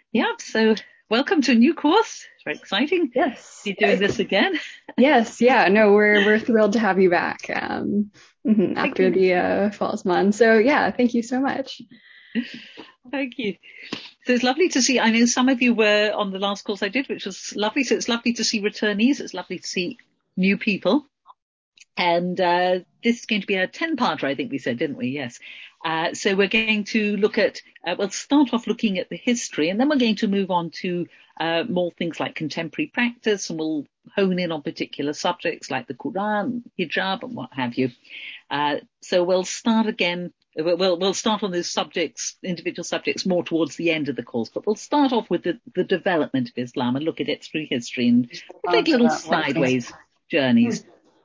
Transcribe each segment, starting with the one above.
Yeah, so welcome to a new course. It's very exciting to Yes. be doing this again. Yes. Yeah. No, we're thrilled to have you back Thank after you. the falls month. So yeah, thank you so much. Thank you. So it's lovely to see. I know some of you were on the last course I did, which was lovely. So it's lovely to see returnees. It's lovely to see new people. And this is going to be a 10-parter, I think we said, didn't we? Yes. So we're going to look at, we'll start off looking at the history, and then we're going to move on to more things like contemporary practice, and we'll hone in on particular subjects like the Quran, hijab, and what have you. So we'll start again. We'll start on those subjects, individual subjects, more towards the end of the course. But we'll start off with the development of Islam and look at it through history, and we'll take little sideways journeys.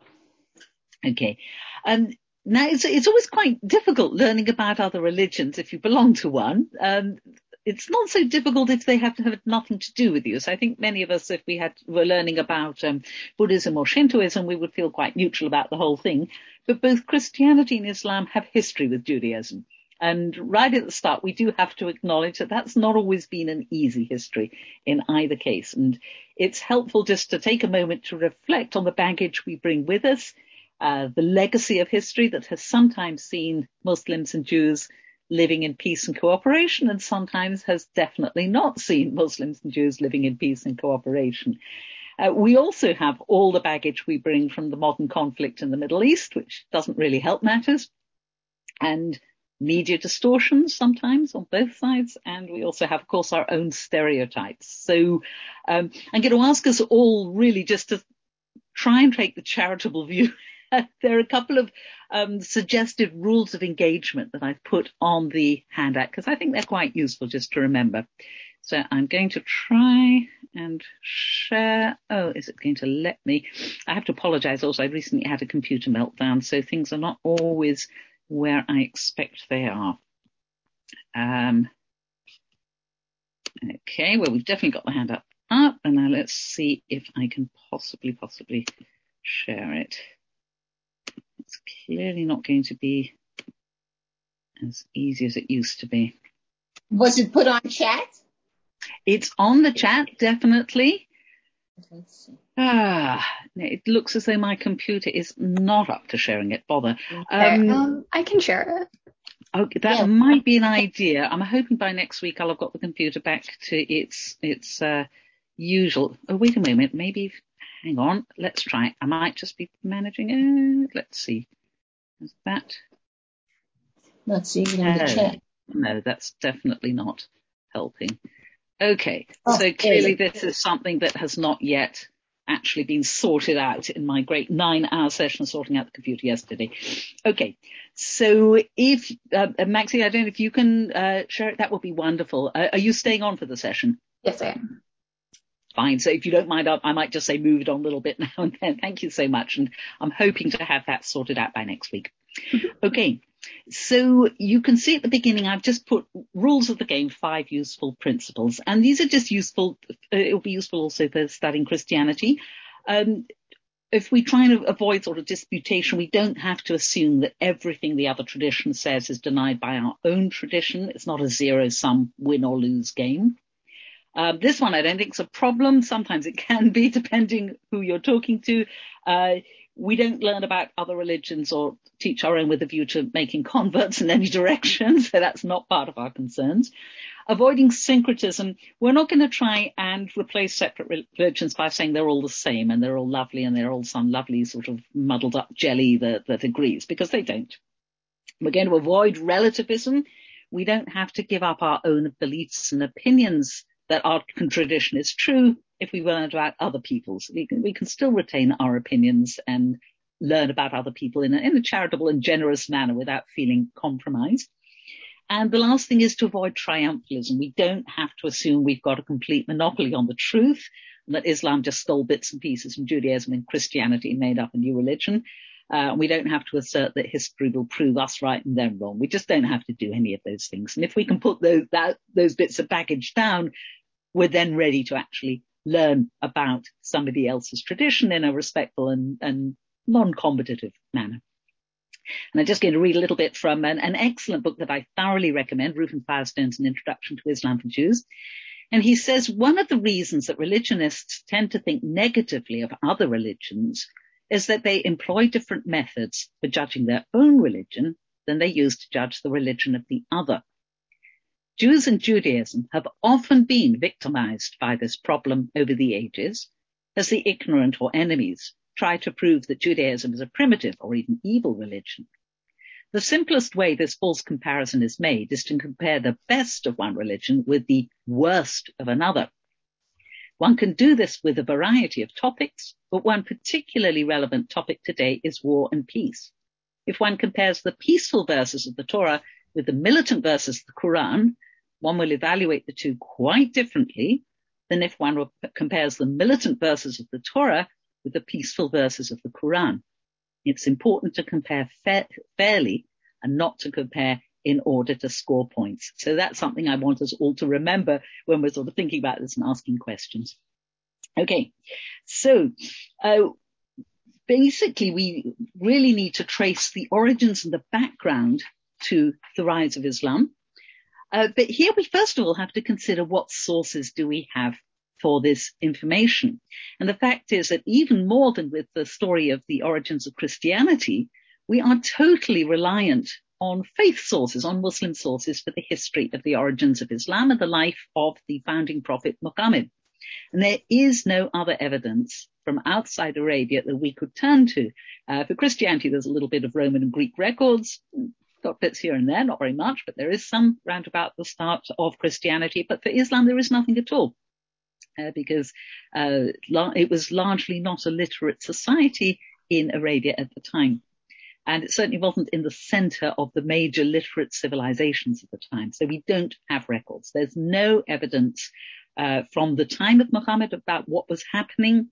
Okay. Now it's always quite difficult learning about other religions if you belong to one. It's not so difficult if they have to have nothing to do with you. So I think many of us, if were learning about Buddhism or Shintoism, we would feel quite neutral about the whole thing. But both Christianity and Islam have history with Judaism. And right at the start, we do have to acknowledge that that's not always been an easy history in either case. And it's helpful just to take a moment to reflect on the baggage we bring with us, the legacy of history that has sometimes seen Muslims and Jews living in peace and cooperation, and sometimes has definitely not seen Muslims and Jews living in peace and cooperation. We also have all the baggage we bring from the modern conflict in the Middle East, which doesn't really help matters, and media distortions sometimes on both sides. And we also have, of course, our own stereotypes. So I'm going to ask us all really just to try and take the charitable view. There are a couple of suggestive rules of engagement that I've put on the handout because I think they're quite useful just to remember. So I'm going to try and share. Oh, is it going to let me? I have to apologize also. I recently had a computer meltdown, so things are not always where I expect they are. Okay, well, we've definitely got the hand up. And now let's see if I can possibly share it. It's clearly not going to be as easy as it used to be. Was it put on chat? It's on the chat, definitely. Let's see. It looks as though my computer is not up to sharing it. Bother. I can share it. Okay, that might be an idea. I'm hoping by next week I'll have got the computer back to its usual. Oh, wait a moment. Maybe, hang on. Let's try. I might just be managing it. Let's see. Is that? Let's see in the chat. No, that's definitely not helping. Okay, so clearly this is something that has not yet actually been sorted out in my great 9-hour session sorting out the computer yesterday. Okay, so if, Maxine, I don't know if you can share it, that would be wonderful. Are you staying on for the session? Yes, I am. Fine. So if you don't mind, I might just say move it on a little bit now and then. Thank you so much. And I'm hoping to have that sorted out by next week. Okay. So you can see at the beginning, I've just put rules of the game, 5 useful principles. And these are just useful. It will be useful also for studying Christianity. If we try and avoid sort of disputation, we don't have to assume that everything the other tradition says is denied by our own tradition. It's not a zero-sum win or lose game. This one I don't think is a problem. Sometimes it can be, depending who you're talking to. We don't learn about other religions or teach our own with a view to making converts in any direction, so that's not part of our concerns. Avoiding syncretism, we're not going to try and replace separate religions by saying they're all the same and they're all lovely and they're all some lovely sort of muddled up jelly that agrees, because they don't. We're going to avoid relativism. We don't have to give up our own beliefs and opinions that our tradition is true if we learn about other people's. We can still retain our opinions and learn about other people in a charitable and generous manner without feeling compromised. And the last thing is to avoid triumphalism. We don't have to assume we've got a complete monopoly on the truth, and that Islam just stole bits and pieces from Judaism and Christianity and made up a new religion. We don't have to assert that history will prove us right and them wrong. We just don't have to do any of those things. And if we can put those bits of baggage down, we're then ready to actually learn about somebody else's tradition in a respectful and non-combative manner. And I'm just going to read a little bit from an excellent book that I thoroughly recommend, Ruth and Firestone's An Introduction to Islam for Jews. And he says one of the reasons that religionists tend to think negatively of other religions is that they employ different methods for judging their own religion than they use to judge the religion of the other. Jews and Judaism have often been victimized by this problem over the ages, as the ignorant or enemies try to prove that Judaism is a primitive or even evil religion. The simplest way this false comparison is made is to compare the best of one religion with the worst of another. One can do this with a variety of topics, but one particularly relevant topic today is war and peace. If one compares the peaceful verses of the Torah with the militant verses of the Quran, one will evaluate the two quite differently than if one compares the militant verses of the Torah with the peaceful verses of the Quran. It's important to compare fairly and not to compare in order to score points. So that's something I want us all to remember when we're sort of thinking about this and asking questions. Okay, so basically we really need to trace the origins and the background to the rise of Islam. But here we first of all have to consider what sources do we have for this information. And the fact is that even more than with the story of the origins of Christianity, we are totally reliant on faith sources, on Muslim sources for the history of the origins of Islam and the life of the founding prophet Muhammad. And there is no other evidence from outside Arabia that we could turn to. For Christianity, there's a little bit of Roman and Greek records, got bits here and there, not very much, but there is some round about the start of Christianity. But for Islam, there is nothing at all. Because it was largely not a literate society in Arabia at the time. And it certainly wasn't in the center of the major literate civilizations at the time. So we don't have records. There's no evidence from the time of Muhammad about what was happening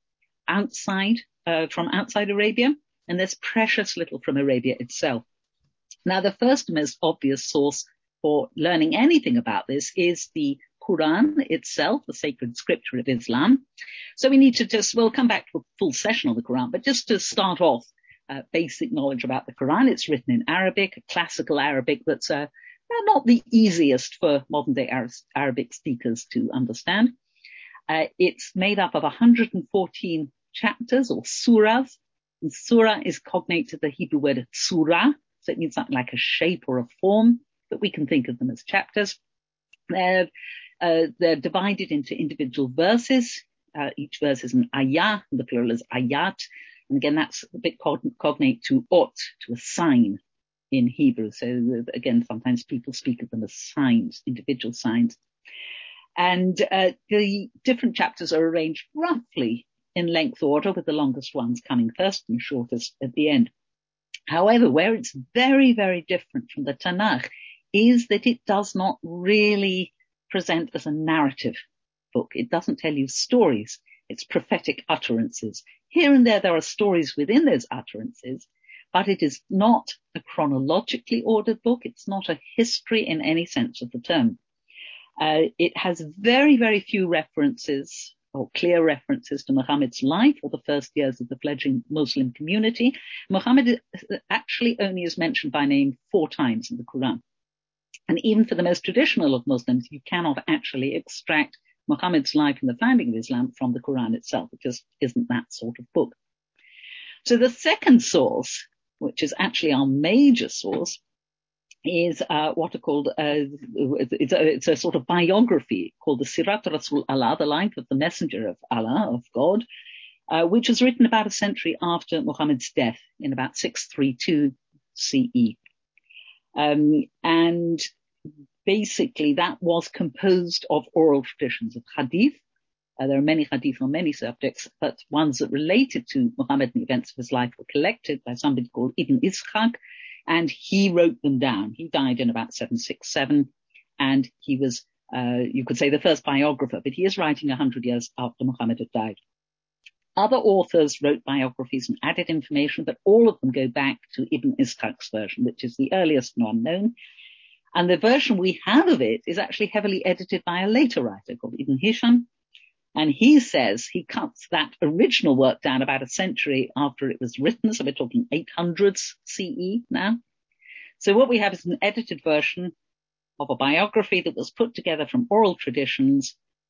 from outside Arabia. And there's precious little from Arabia itself. Now, the first and most obvious source for learning anything about this is the Quran itself, the sacred scripture of Islam. So we need to we'll come back to a full session on the Quran, but just to start off, basic knowledge about the Quran. It's written in Arabic, classical Arabic that's not the easiest for modern day Arabic speakers to understand. It's made up of 114 chapters or surahs. And surah is cognate to the Hebrew word surah, so it means something like a shape or a form, but we can think of them as chapters. They're divided into individual verses. Each verse is an ayah, and the plural is ayat. And again, that's a bit cognate to ot, to a sign in Hebrew. So again, sometimes people speak of them as signs, individual signs. And the different chapters are arranged roughly in length order, with the longest ones coming first and shortest at the end. However, where it's very, very different from the Tanakh is that it does not really present as a narrative book. It doesn't tell you stories. It's prophetic utterances. Here and there are stories within those utterances, but it is not a chronologically ordered book. It's not a history in any sense of the term. It has very, very few references or clear references to Muhammad's life or the first years of the fledgling Muslim community. Muhammad actually only is mentioned by name 4 times in the Quran. And even for the most traditional of Muslims, you cannot actually extract Muhammad's life and the founding of Islam from the Quran itself. It just isn't that sort of book. So the second source, which is actually our major source, is what are called, it's a sort of biography called the Sirat Rasul Allah, the life of the messenger of Allah, of God, which was written about a century after Muhammad's death in about 632 CE. And basically that was composed of oral traditions of hadith. There are many hadith on many subjects, but ones that related to Muhammad and the events of his life were collected by somebody called Ibn Ishaq, and he wrote them down. He died in about 767, and he was, you could say, the first biographer, but he is writing 100 years after Muhammad had died. Other authors wrote biographies and added information, but all of them go back to Ibn Ishaq's version, which is the earliest one known. And the version we have of it is actually heavily edited by a later writer called Ibn Hisham. And he says he cuts that original work down about a century after it was written. So we're talking 800s CE now. So what we have is an edited version of a biography that was put together from oral traditions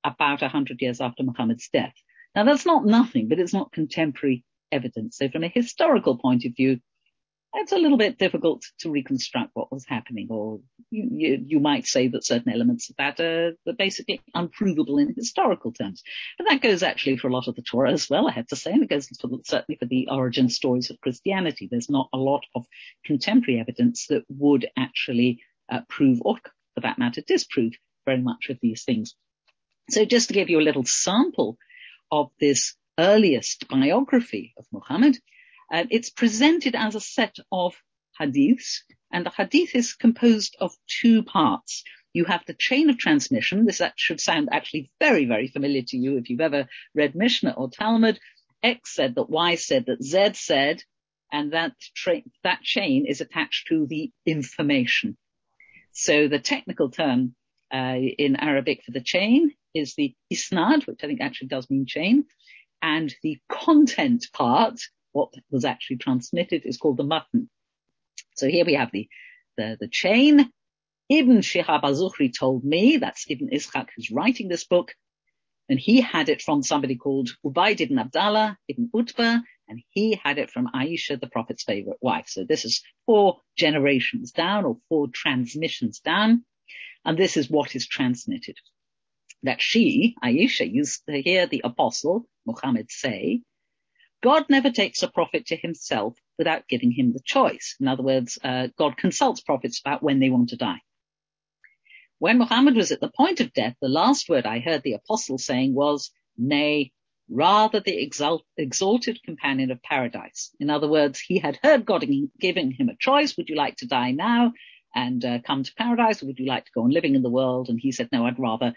about 100 years after Muhammad's death. Now, that's not nothing, but it's not contemporary evidence. So from a historical point of view, it's a little bit difficult to reconstruct what was happening, or you might say that certain elements of that are basically unprovable in historical terms. But that goes actually for a lot of the Torah as well, I have to say, and it goes certainly for the origin stories of Christianity. There's not a lot of contemporary evidence that would actually prove, or for that matter, disprove very much of these things. So just to give you a little sample of this earliest biography of Muhammad, it's presented as a set of hadiths, and the hadith is composed of two parts. You have the chain of transmission. This should sound actually very, very familiar to you if you've ever read Mishnah or Talmud. X said that Y said that Z said, and that chain is attached to the information. So the technical term in Arabic for the chain is the isnad, which I think actually does mean chain, and the content part, what was actually transmitted, is called the matan. So here we have the chain. Ibn Shihab al-Zuhri told me, that's Ibn Ishaq who's writing this book, and he had it from somebody called Ubayd ibn Abdallah ibn Utbah, and he had it from Aisha, the Prophet's favorite wife. So this is 4 generations down, or 4 transmissions down, and this is what is transmitted. That she, Aisha, used to hear the apostle Muhammad say, God never takes a prophet to himself without giving him the choice. In other words, God consults prophets about when they want to die. When Muhammad was at the point of death, the last word I heard the apostle saying was, nay, rather the exalted companion of paradise. In other words, he had heard God giving him a choice. Would you like to die now and come to paradise, or would you like to go on living in the world? And he said, no, I'd rather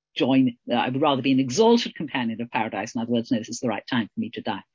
be an exalted companion of paradise. In other words, no, this is the right time for me to die.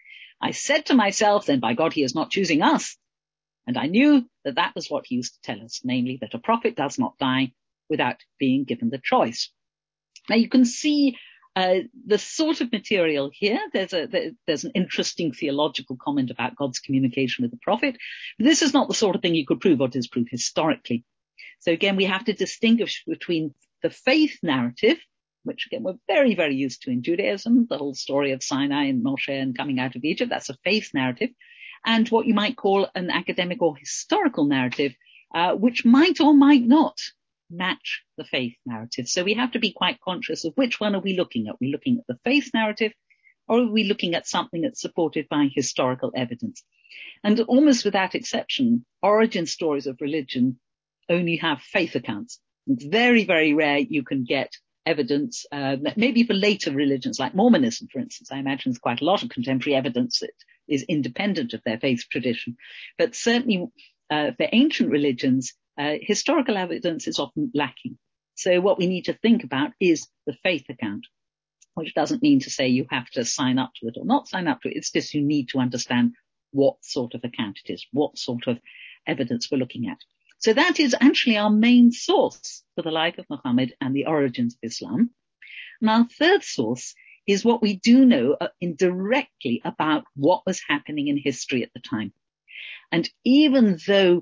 I said to myself, then by God, he is not choosing us. And I knew that that was what he used to tell us, namely that a prophet does not die without being given the choice. Now you can see the sort of material here. There's an interesting theological comment about God's communication with the prophet. This is not the sort of thing you could prove or disprove historically. So again, we have to distinguish between the faith narrative, which again we're very, very used to in Judaism, the whole story of Sinai and Moshe and coming out of Egypt. That's a faith narrative, and what you might call an academic or historical narrative, which might or might not match the faith narrative. So we have to be quite conscious of which one are we looking at. Are we looking at the faith narrative, or are we looking at something that's supported by historical evidence? And almost without exception, origin stories of religion only have faith accounts. It's very, very rare you can get evidence, maybe for later religions like Mormonism, for instance. I imagine there's quite a lot of contemporary evidence that is independent of their faith tradition. But certainly for ancient religions, historical evidence is often lacking. So what we need to think about is the faith account, which doesn't mean to say you have to sign up to it or not sign up to it. It's just you need to understand what sort of account it is, what sort of evidence we're looking at. So that is actually our main source for the life of Muhammad and the origins of Islam. And our third source is what we do know indirectly about what was happening in history at the time. And even though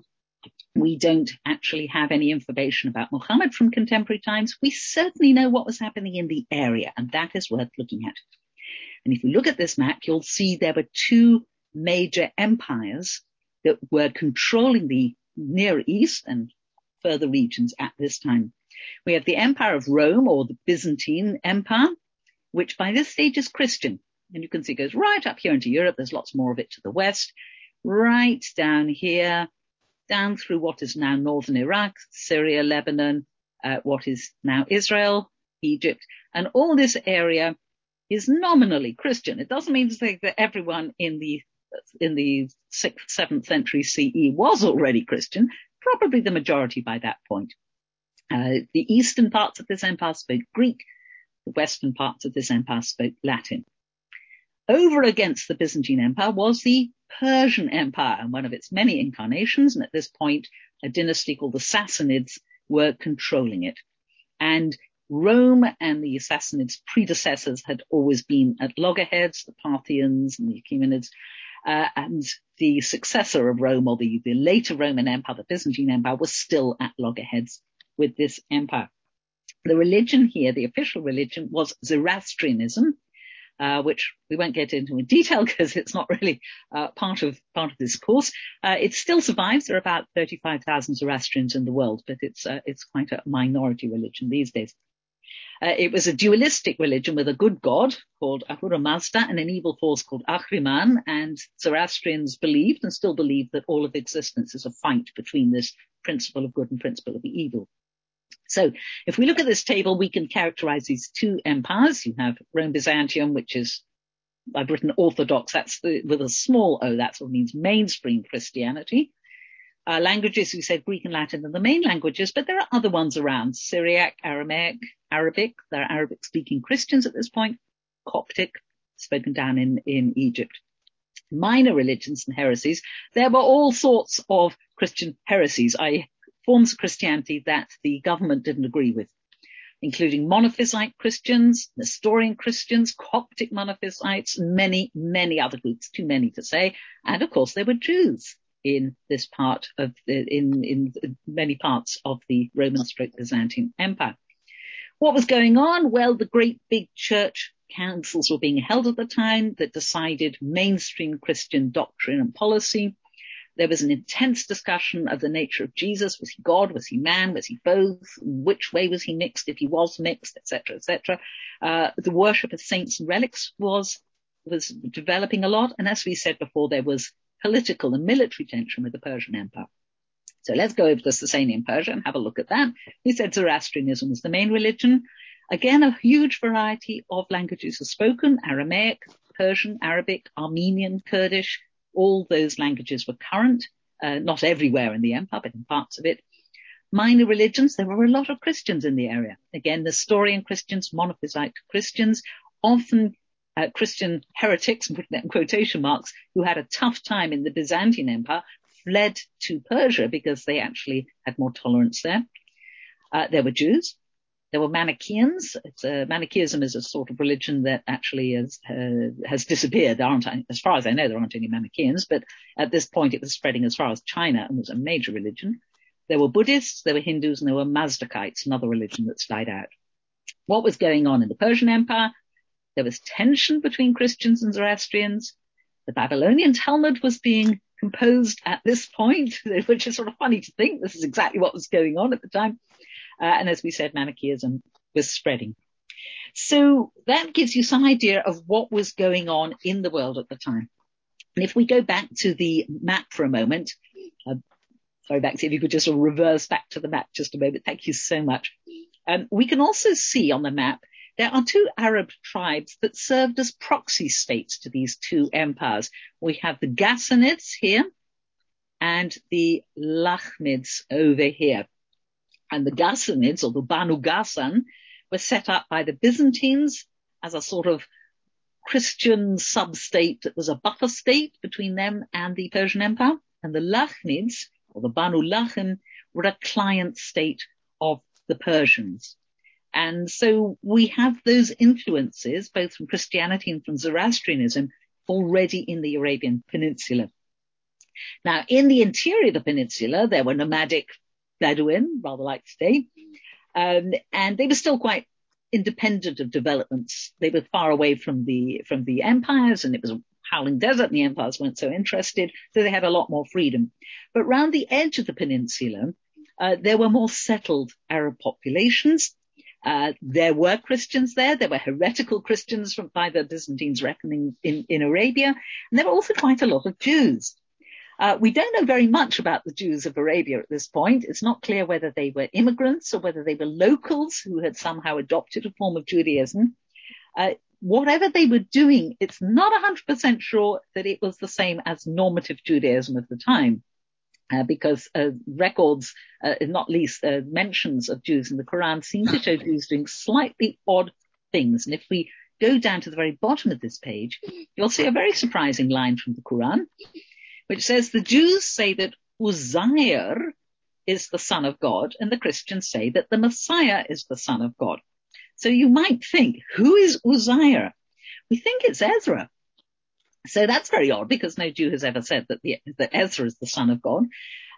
we don't actually have any information about Muhammad from contemporary times, we certainly know what was happening in the area, and that is worth looking at. And if you look at this map, you'll see there were 2 major empires that were controlling the Near East and further regions at this time. We have the Empire of Rome, or the Byzantine Empire, which by this stage is Christian. And you can see it goes right up here into Europe. There's lots more of it to the west, right down here, down through what is now northern Iraq, Syria, Lebanon, what is now Israel, Egypt. And all this area is nominally Christian. It doesn't mean to say that everyone in the 6th, 7th century CE was already Christian, probably the majority by that point. The eastern parts of this empire spoke Greek, the western parts of this empire spoke Latin. Over against the Byzantine Empire was the Persian Empire, and one of its many incarnations, and at this point a dynasty called the Sassanids were controlling it. And Rome and the Sassanids' predecessors had always been at loggerheads, the Parthians and the Achaemenids, and the successor of Rome, or the later Roman Empire, the Byzantine Empire, was still at loggerheads with this empire. The religion here, the official religion, was Zoroastrianism, which we won't get into in detail because it's not really part of this course. It still survives. There are about 35,000 Zoroastrians in the world, but it's quite a minority religion these days. It was a dualistic religion with a good god called Ahura Mazda and an evil force called Ahriman, and Zoroastrians believed and still believe that all of existence is a fight between this principle of good and principle of evil. So if we look at this table, we can characterize these two empires. You have Rome Byzantium, which is, I've written Orthodox, that's with a small o, that's what means mainstream Christianity. Languages, we said Greek and Latin are the main languages, but there are other ones around. Syriac, Aramaic, Arabic. There are Arabic-speaking Christians at this point. Coptic, spoken down in Egypt. Minor religions and heresies. There were all sorts of Christian heresies, forms of Christianity that the government didn't agree with, including Monophysite Christians, Nestorian Christians, Coptic Monophysites, many, many other groups, too many to say. And of course, there were Jews in this part of in many parts of the Roman/Byzantine Empire. What was going on? Well, the great big church councils were being held at the time that decided mainstream Christian doctrine and policy. There was an intense discussion of the nature of Jesus. Was he God? Was he man? Was he both? Which way was he mixed? If he was mixed, etc., etc. The worship of saints and relics was developing a lot. And as we said before, there was political and military tension with the Persian Empire. So let's go over to the Sasanian Persia and have a look at that. We said Zoroastrianism was the main religion. Again, a huge variety of languages are spoken: Aramaic, Persian, Arabic, Armenian, Kurdish. All those languages were current, not everywhere in the empire, but in parts of it. Minor religions, there were a lot of Christians in the area. Again, Nestorian Christians, Monophysite Christians, often Christian heretics, putting that in quotation marks, who had a tough time in the Byzantine Empire, fled to Persia because they actually had more tolerance there. There were Jews. There were Manichaeans. Manichaeism is a sort of religion that actually has disappeared. As far as I know, there aren't any Manichaeans, but at this point it was spreading as far as China and was a major religion. There were Buddhists, there were Hindus, and there were Mazdakites, another religion that's died out. What was going on in the Persian Empire? There was tension between Christians and Zoroastrians. The Babylonian Talmud was being composed at this point, which is sort of funny to think this is exactly what was going on at the time. And as we said, Manichaeism was spreading. So that gives you some idea of what was going on in the world at the time. And if we go back to the map for a moment, sorry, Baxi, if you could just reverse back to the map just a moment. Thank you so much. We can also see on the map there are two Arab tribes that served as proxy states to these two empires. We have the Ghassanids here and the Lakhmids over here. And the Ghassanids, or the Banu Ghassan, were set up by the Byzantines as a sort of Christian sub-state that was a buffer state between them and the Persian Empire. And the Lakhmids, or the Banu Lachim, were a client state of the Persians. And so we have those influences, both from Christianity and from Zoroastrianism, already in the Arabian Peninsula. Now, in the interior of the peninsula, there were nomadic Bedouin, rather like today, and they were still quite independent of developments. They were far away from the empires, and it was a howling desert, and the empires weren't so interested, so they had a lot more freedom. But round the edge of the peninsula, there were more settled Arab populations. There were Christians there. There were heretical Christians by the Byzantines' reckoning in Arabia, and there were also quite a lot of Jews. We don't know very much about the Jews of Arabia at this point. It's not clear whether they were immigrants or whether they were locals who had somehow adopted a form of Judaism. Whatever they were doing, it's not 100% sure that it was the same as normative Judaism of the time, because records, not least mentions of Jews in the Quran, seem to show Jews doing slightly odd things. And if we go down to the very bottom of this page, you'll see a very surprising line from the Quran, which says the Jews say that Uzair is the son of God, and the Christians say that the Messiah is the son of God. So you might think, who is Uzair? We think it's Ezra. So that's very odd, because no Jew has ever said that Ezra is the son of God.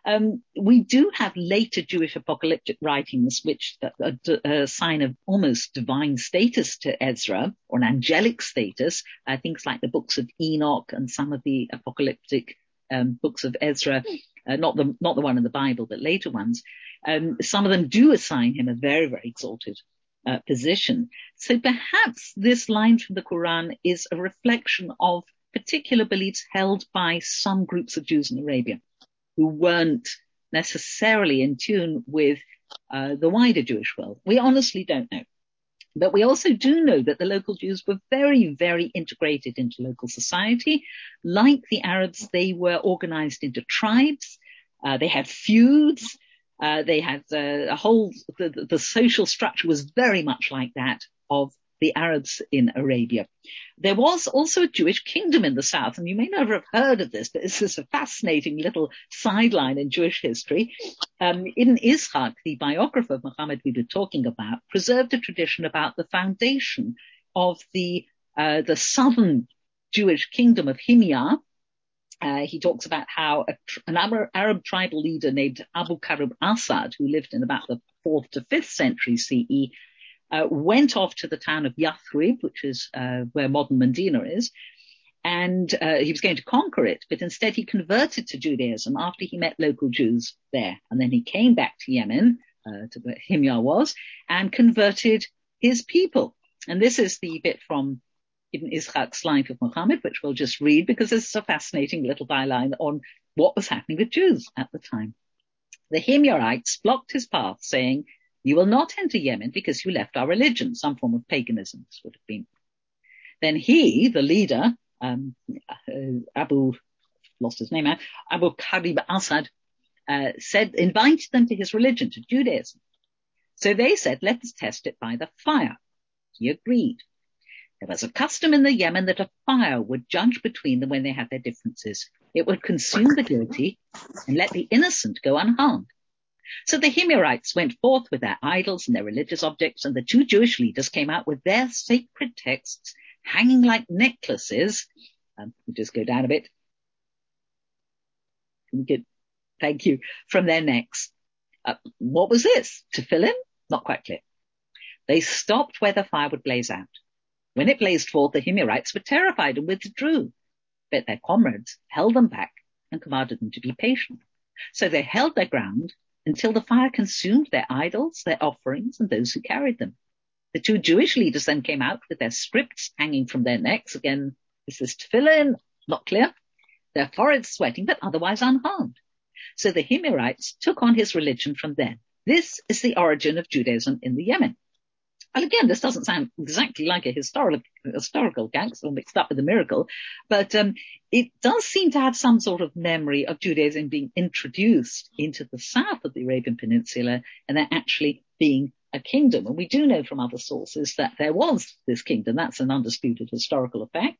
We do have later Jewish apocalyptic writings which assign a almost divine status to Ezra, or an angelic status. Things like the books of Enoch and some of the apocalyptic books of Ezra, not the one in the Bible, but later ones. Some of them do assign him a very, very exalted position. So perhaps this line from the Quran is a reflection of particular beliefs held by some groups of Jews in Arabia who weren't necessarily in tune with the wider Jewish world. We honestly don't know. But we also do know that the local Jews were very, very integrated into local society. Like the Arabs, they were organized into tribes. They had feuds. They had the social structure was very much like that of the Arabs in Arabia. There was also a Jewish kingdom in the south, and you may never have heard of this, but this is a fascinating little sideline in Jewish history. Ibn Ishaq, the biographer of Muhammad we were talking about, preserved a tradition about the foundation of the southern Jewish kingdom of Himyar. He talks about how an Arab tribal leader named Abu Karib Asad, who lived in about the 4th to 5th century CE, went off to the town of Yathrib, which is where modern Medina is, and he was going to conquer it, but instead he converted to Judaism after he met local Jews there. And then he came back to Yemen, to where Himyar was, and converted his people. And this is the bit from Ibn Ishaq's Life of Muhammad, which we'll just read because this is a fascinating little byline on what was happening with Jews at the time. The Himyarites blocked his path, saying, "You will not enter Yemen because you left our religion," some form of paganism this would have been. Then he, the leader, Abu Karib Asad, invited them to his religion, to Judaism. So they said, "Let us test it by the fire." He agreed. There was a custom in the Yemen that a fire would judge between them when they had their differences. It would consume the guilty and let the innocent go unharmed. So the Himyarites went forth with their idols and their religious objects, and the two Jewish leaders came out with their sacred texts hanging like necklaces. We just go down a bit. Good. Thank you. From their necks. What was this? Tefillin? Not quite clear. They stopped where the fire would blaze out. When it blazed forth, the Himyarites were terrified and withdrew, but their comrades held them back and commanded them to be patient. So they held their ground until the fire consumed their idols, their offerings, and those who carried them. The two Jewish leaders then came out with their scripts hanging from their necks. Again, this is tefillin, not clear. Their foreheads sweating, but otherwise unharmed. So the Himyarites took on his religion from then. This is the origin of Judaism in the Yemen. And again, this doesn't sound exactly like a historical gag, it's all mixed up with a miracle, but it does seem to have some sort of memory of Judaism being introduced into the south of the Arabian Peninsula and there actually being a kingdom. And we do know from other sources that there was this kingdom. That's an undisputed historical fact.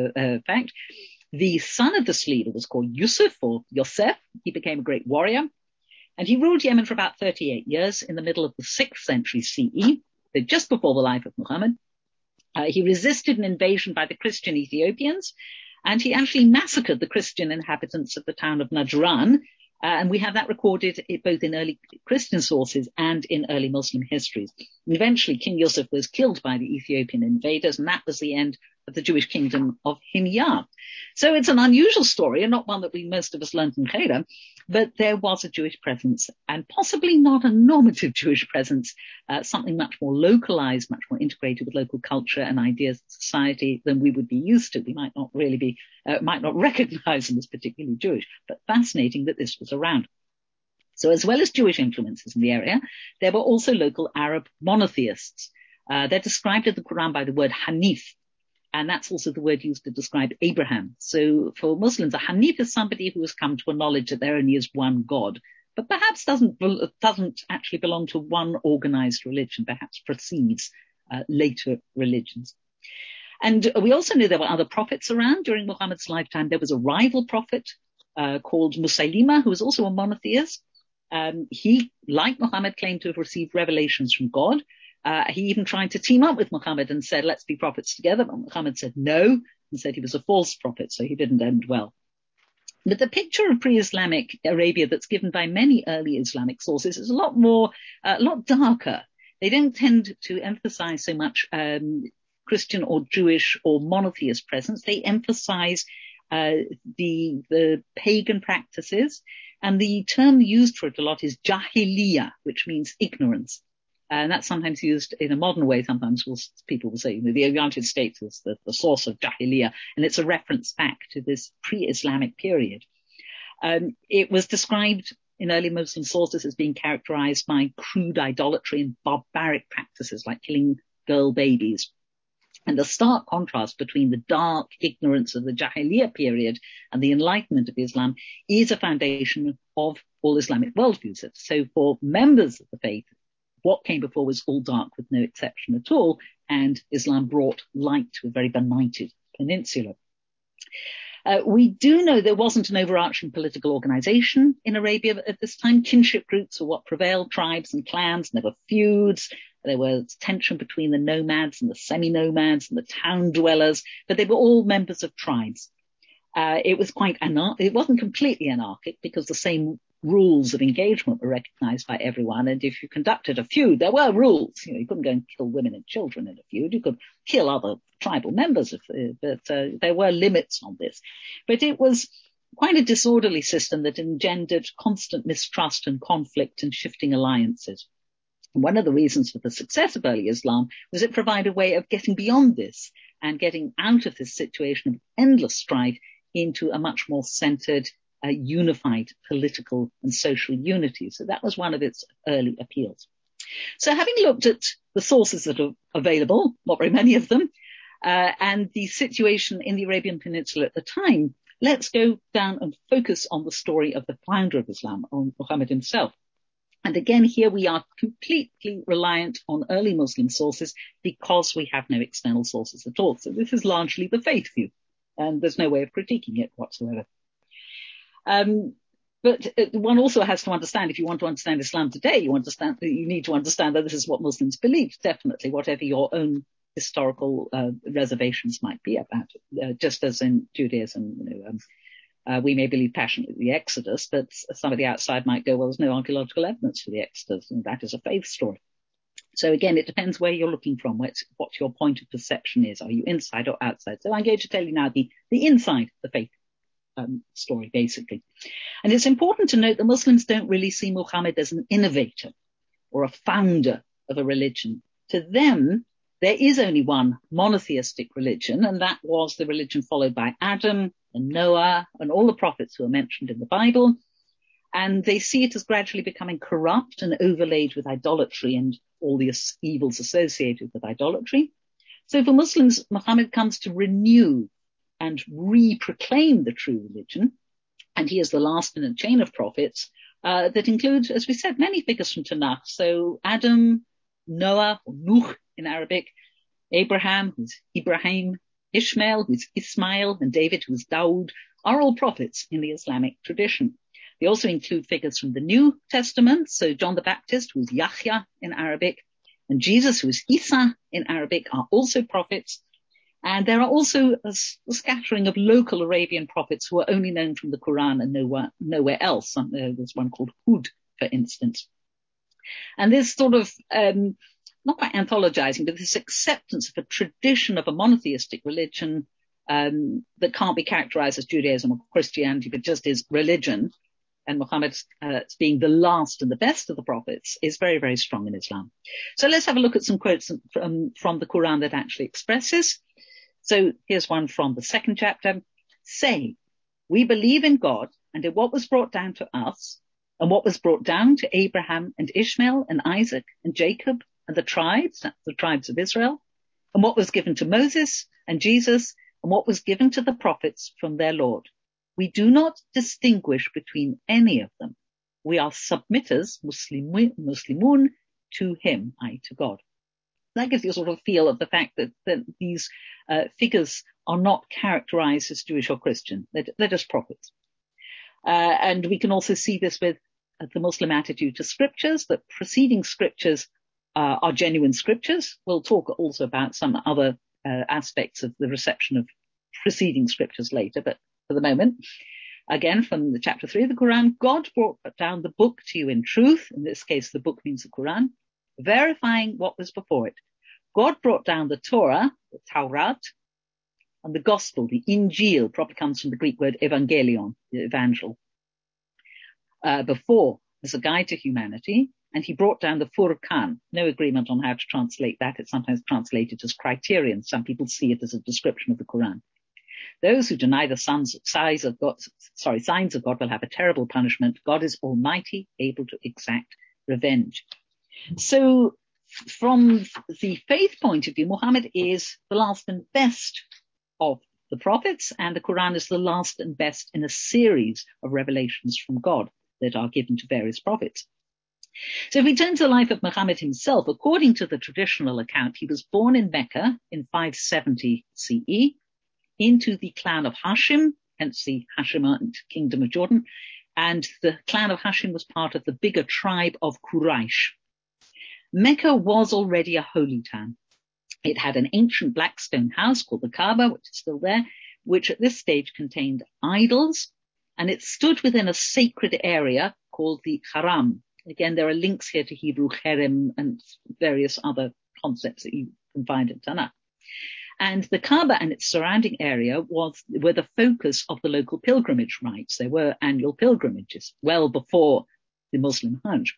The son of this leader was called Yusuf or Yosef. He became a great warrior, and he ruled Yemen for about 38 years in the middle of the 6th century CE. So just before the life of Muhammad. He resisted an invasion by the Christian Ethiopians, and he actually massacred the Christian inhabitants of the town of Najran. And we have that recorded both in early Christian sources and in early Muslim histories. And eventually, King Yusuf was killed by the Ethiopian invaders, and that was the end of the Jewish kingdom of Himyar. So it's an unusual story, and not one that most of us learned in Cheder, but there was a Jewish presence, and possibly not a normative Jewish presence, something much more localized, much more integrated with local culture and ideas of society than we would be used to. We might not really be, might not recognize them as particularly Jewish, but fascinating that this was around. So as well as Jewish influences in the area, there were also local Arab monotheists. They're described in the Quran by the word Hanif, and that's also the word used to describe Abraham. So for Muslims, a Hanif is somebody who has come to a knowledge that there only is one God, but perhaps doesn't actually belong to one organized religion, perhaps precedes later religions. And we also know there were other prophets around during Muhammad's lifetime. There was a rival prophet called Musaylima, who was also a monotheist. He, like Muhammad, claimed to have received revelations from God. He even tried to team up with Muhammad and said, let's be prophets together. But Muhammad said no and said he was a false prophet, so he didn't end well. But the picture of pre-Islamic Arabia that's given by many early Islamic sources is a lot darker. They don't tend to emphasize so much Christian or Jewish or monotheist presence. They emphasize the pagan practices, and the term used for it a lot is jahiliyyah, which means ignorance. And that's sometimes used in a modern way. Sometimes people will say the United States is the source of jahiliyyah, and it's a reference back to this pre-Islamic period. It was described in early Muslim sources as being characterized by crude idolatry and barbaric practices like killing girl babies. And the stark contrast between the dark ignorance of the Jahiliyyah period and the enlightenment of Islam is a foundation of all Islamic worldviews. So for members of the faith, what came before was all dark with no exception at all, and Islam brought light to a very benighted peninsula. We do know there wasn't an overarching political organization in Arabia at this time. Kinship groups were what prevailed, tribes and clans, and there were feuds. There was tension between the nomads and the semi-nomads and the town dwellers, but they were all members of tribes. It was it wasn't completely anarchic because the same rules of engagement were recognized by everyone. And if you conducted a feud, there were rules. You couldn't go and kill women and children in a feud. You could kill other tribal members, but there were limits on this. But it was quite a disorderly system that engendered constant mistrust and conflict and shifting alliances. One of the reasons for the success of early Islam was it provided a way of getting beyond this and getting out of this situation of endless strife into a much more centered, unified political and social unity. So that was one of its early appeals. So having looked at the sources that are available, not very many of them, and the situation in the Arabian Peninsula at the time, let's go down and focus on the story of the founder of Islam, on Muhammad himself. And again, here we are completely reliant on early Muslim sources because we have no external sources at all. So this is largely the faith view, and there's no way of critiquing it whatsoever. But one also has to understand, if you want to understand Islam today, you need to understand that this is what Muslims believe, definitely, whatever your own historical reservations might be about it. Just as in Judaism, we may believe passionately the Exodus, but somebody outside might go, well, there's no archaeological evidence for the Exodus, and that is a faith story. So again, it depends where you're looking from, what your point of perception is. Are you inside or outside? So I'm going to tell you now the inside the faith story, basically. And it's important to note that Muslims don't really see Muhammad as an innovator or a founder of a religion. To them, there is only one monotheistic religion, and that was the religion followed by Adam and Noah and all the prophets who are mentioned in the Bible. And they see it as gradually becoming corrupt and overlaid with idolatry and all the evils associated with idolatry. So for Muslims, Muhammad comes to renew and re-proclaim the true religion. And he is the last in a chain of prophets that include, as we said, many figures from Tanakh. So Adam, Noah, or Nuh in Arabic, Abraham, who's Ibrahim, Ishmael, who's Ismail, and David, who's Daud, are all prophets in the Islamic tradition. They also include figures from the New Testament. So John the Baptist, who's Yahya in Arabic, and Jesus, who's Isa in Arabic, are also prophets. And there are also a scattering of local Arabian prophets who are only known from the Quran and nowhere else. There's one called Hud, for instance. And this sort of, not quite anthologizing, but this acceptance of a tradition of a monotheistic religion that can't be characterized as Judaism or Christianity, but just is religion, and Muhammad being the last and the best of the prophets, is very, very strong in Islam. So let's have a look at some quotes from the Quran that actually express this. So here's one from the second chapter. Say, we believe in God and in what was brought down to us and what was brought down to Abraham and Ishmael and Isaac and Jacob and the tribes, that's the tribes of Israel, and what was given to Moses and Jesus and what was given to the prophets from their Lord. We do not distinguish between any of them. We are submitters, Muslimun, to him, i.e. to God. That gives you a sort of feel of the fact that these figures are not characterized as Jewish or Christian. They're just prophets. And we can also see this with the Muslim attitude to scriptures, that preceding scriptures are genuine scriptures. We'll talk also about some other aspects of the reception of preceding scriptures later, but for the moment. Again, from the chapter 3 of the Quran, God brought down the book to you in truth. In this case, the book means the Quran, verifying what was before it. God brought down the Torah, the Taurat, and the Gospel, the Injil, probably comes from the Greek word evangelion, the evangel, before as a guide to humanity. And he brought down the Furqan. No agreement on how to translate that. It's sometimes translated as criterion. Some people see it as a description of the Quran. Those who deny the signs of God will have a terrible punishment. God is almighty, able to exact revenge. So from the faith point of view, Muhammad is the last and best of the prophets, and the Quran is the last and best in a series of revelations from God that are given to various prophets. So if we turn to the life of Muhammad himself, according to the traditional account, he was born in Mecca in 570 CE into the clan of Hashim, hence the Hashemite kingdom of Jordan, and the clan of Hashim was part of the bigger tribe of Quraysh. Mecca was already a holy town. It had an ancient black stone house called the Kaaba, which is still there, which at this stage contained idols, and it stood within a sacred area called the Haram. Again, there are links here to Hebrew Cherem and various other concepts that you can find in Tanakh. And the Kaaba and its surrounding area were the focus of the local pilgrimage rites. There were annual pilgrimages well before the Muslim Hajj.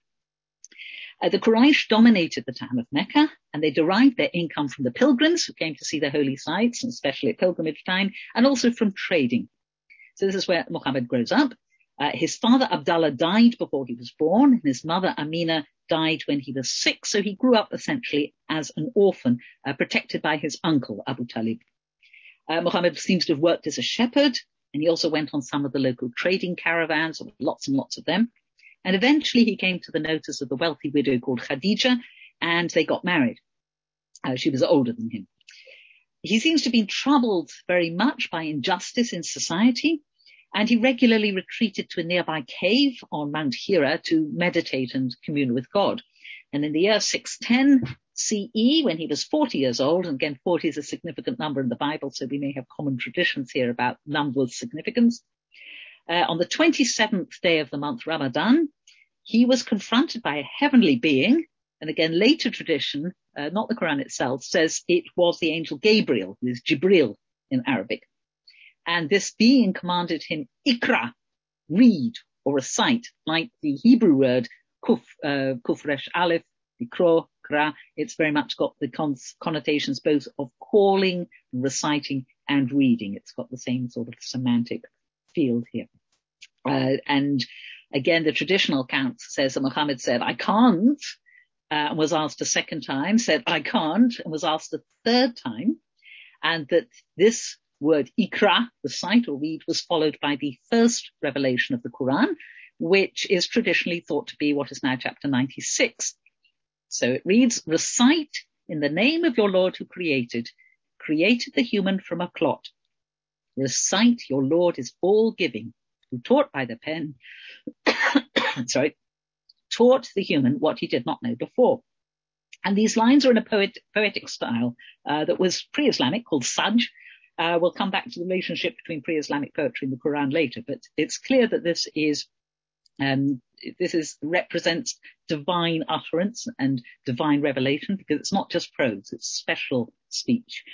The Quraysh dominated the town of Mecca, and they derived their income from the pilgrims who came to see the holy sites, and especially at pilgrimage time, and also from trading. So this is where Muhammad grows up. His father Abdullah died before he was born, and his mother Amina died when he was 6, so he grew up essentially as an orphan, protected by his uncle Abu Talib. Muhammad seems to have worked as a shepherd, and he also went on some of the local trading caravans, lots and lots of them. And eventually he came to the notice of the wealthy widow called Khadija, and they got married. She was older than him. He seems to have been troubled very much by injustice in society, and he regularly retreated to a nearby cave on Mount Hira to meditate and commune with God. And in the year 610 CE, when he was 40 years old, and again, 40 is a significant number in the Bible, so we may have common traditions here about numbers' significance. On the 27th day of the month Ramadan, he was confronted by a heavenly being, and again, later tradition, not the Quran itself, says it was the angel Gabriel, who is Jibril in Arabic. And this being commanded him, Ikra, read or recite, like the Hebrew word kufresh aleph, ikro, kra. It's very much got the connotations both of calling, reciting, and reading. It's got the same sort of semantic field here. And again, the traditional account says that Muhammad said, I can't, and was asked a second time, said, I can't, and was asked a third time, and that this word ikra, recite or read, was followed by the first revelation of the Quran, which is traditionally thought to be what is now chapter 96. So it reads, recite in the name of your Lord who created the human from a clot. Recite your Lord is all giving, who taught by the pen, taught the human what he did not know before. And these lines are in a poetic style that was pre-Islamic, called Sajj. We'll come back to the relationship between pre-Islamic poetry and the Quran later, but it's clear that this represents divine utterance and divine revelation, because it's not just prose, it's special speech.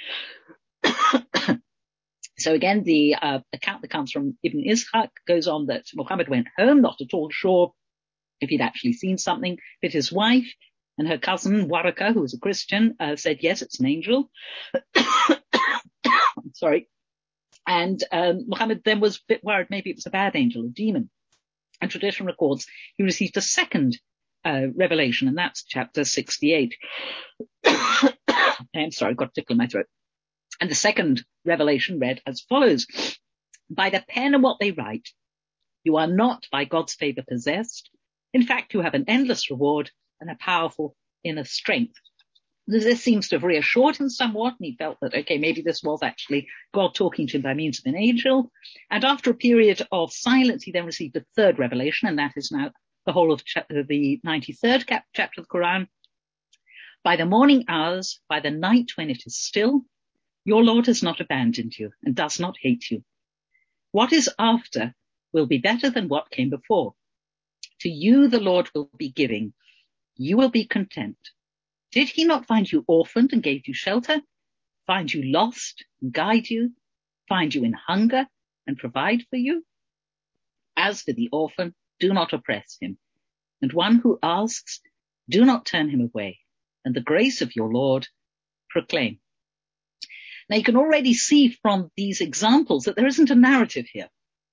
So again, the account that comes from Ibn Ishaq goes on that Muhammad went home, not at all sure if he'd actually seen something, but his wife and her cousin Waraka, who was a Christian, said, yes, it's an angel. Sorry. And Muhammad then was a bit worried maybe it was a bad angel, a demon. And tradition records he received a second revelation, and that's chapter 68. I'm sorry, got a tickle in my throat. And the second revelation read as follows. By the pen and what they write, you are not by God's favor possessed. In fact, you have an endless reward and a powerful inner strength. This seems to have reassured him somewhat, and he felt that, okay, maybe this was actually God talking to him by means of an angel. And after a period of silence, he then received a third revelation, and that is now the whole of the 93rd chapter of the Quran. By the morning hours, by the night when it is still, your Lord has not abandoned you and does not hate you. What is after will be better than what came before. To you the Lord will be giving. You will be content. Did he not find you orphaned and gave you shelter? Find you lost and guide you? Find you in hunger and provide for you? As for the orphan, do not oppress him. And one who asks, do not turn him away. And the grace of your Lord proclaim. Now you can already see from these examples that there isn't a narrative here.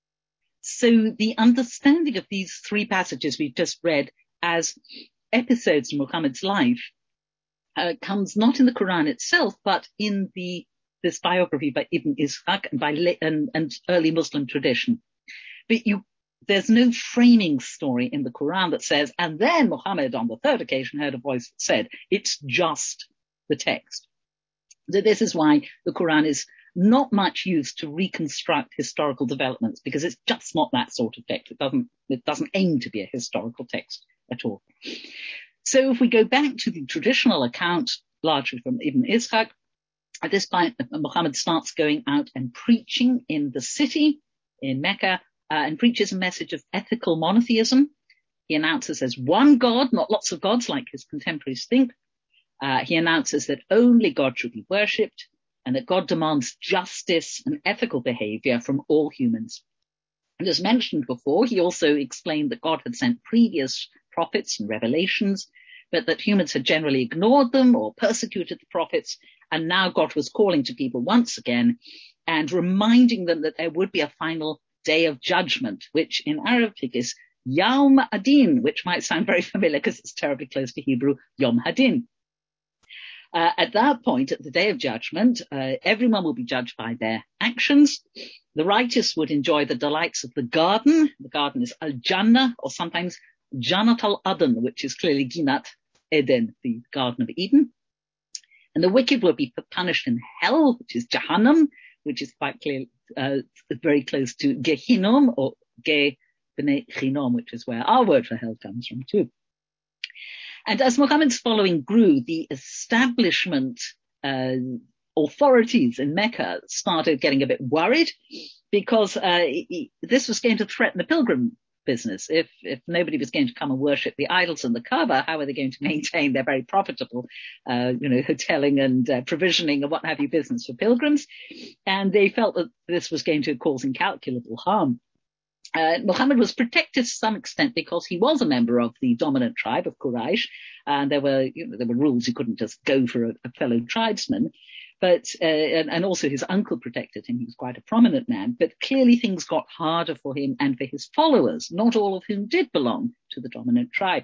So the understanding of these three passages we've just read as episodes in Muhammad's life comes not in the Quran itself, but in this biography by Ibn Ishaq and early Muslim tradition. But there's no framing story in the Quran that says, and then Muhammad on the third occasion heard a voice that said, it's just the text. So this is why the Quran is not much used to reconstruct historical developments, because it's just not that sort of text. It doesn't aim to be a historical text at all. So if we go back to the traditional account, largely from Ibn Ishaq, at this point, Muhammad starts going out and preaching in the city, in Mecca, and preaches a message of ethical monotheism. He announces there's one God, not lots of gods like his contemporaries think. He announces that only God should be worshipped, and that God demands justice and ethical behavior from all humans. And as mentioned before, he also explained that God had sent previous prophets and revelations, but that humans had generally ignored them or persecuted the prophets, and now God was calling to people once again and reminding them that there would be a final day of judgment, which in Arabic is Yawm Adin, which might sound very familiar because it's terribly close to Hebrew Yom Hadin. At that point, at the day of judgment, everyone will be judged by their actions. The righteous would enjoy the delights of the garden. The garden is Al-Jannah, or sometimes Jannat al-Aden, which is clearly Ginat Eden, the Garden of Eden. And the wicked will be punished in hell, which is Jahannam, which is quite clear, very close to Gehinnom, or Ge B'nai Chinom, which is where our word for hell comes from too. And as Muhammad's following grew, the establishment authorities in Mecca started getting a bit worried, because this was going to threaten the pilgrim business. If nobody was going to come and worship the idols in the Kaaba, how are they going to maintain their very profitable, hoteling and provisioning and what have you business for pilgrims? And they felt that this was going to cause incalculable harm. Muhammad was protected to some extent because he was a member of the dominant tribe of Quraysh, and there were rules. You couldn't just go for a fellow tribesman. But, and also his uncle protected him. He was quite a prominent man, but clearly things got harder for him and for his followers, not all of whom did belong to the dominant tribe.